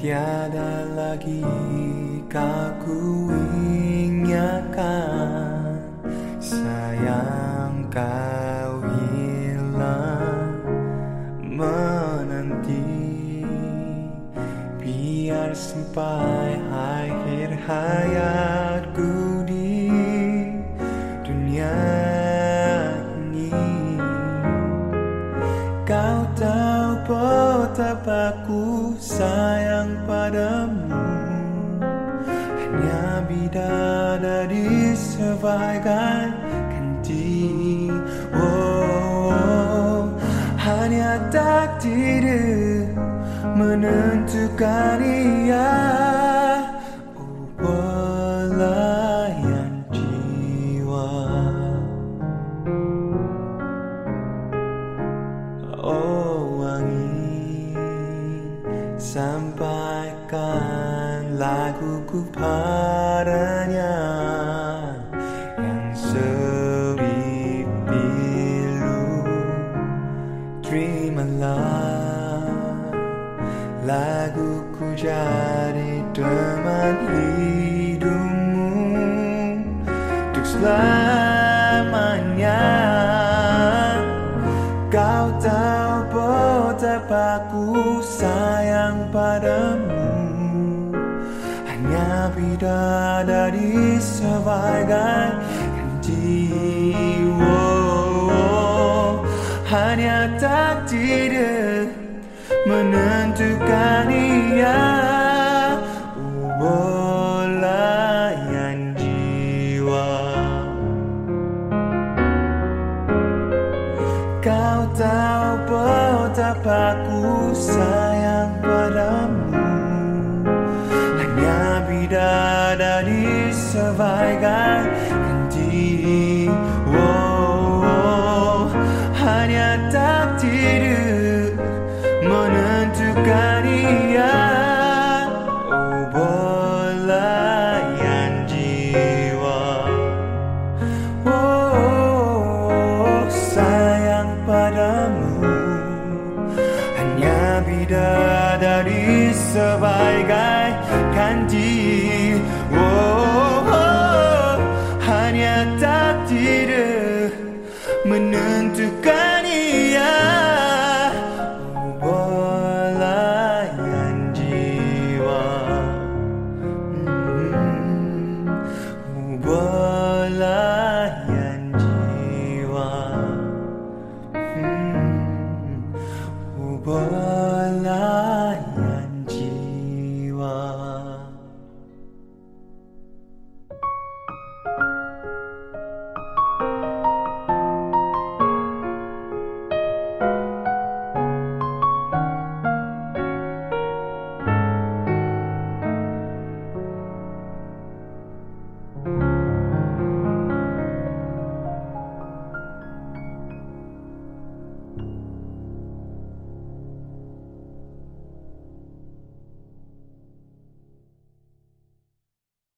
Tiada lagi kau kuingatkan, sayang kau hilang menanti. Biar sampai akhir hayatku di dunia ini, kau tahu betapa aku sayang padamu. Hanya bidadari sebagai ganti. Hanya takdir menentukan ia. Belayan jiwa. Angin, sampaikan laguku padanya yang seri pilu. Terimalah laguku jadi teman hidupmu untuk selamanya. Kau tahu betapa aku sayang padamu. Hanya bidadari sebagai ganti. Hanya takdir menentukan ia. Belayan jiwa. Kau tahu betapa aku sayang padamu. Hanya bidadari sebagai ganti. Hanya takdir menentukan ia. Belayan jiwa. Sayang padamu. Hanya bidadari sebagai ganti. Hanya takdir menentukan ia. Belayan jiwa. Belayan jiwa. Belayan jiwa.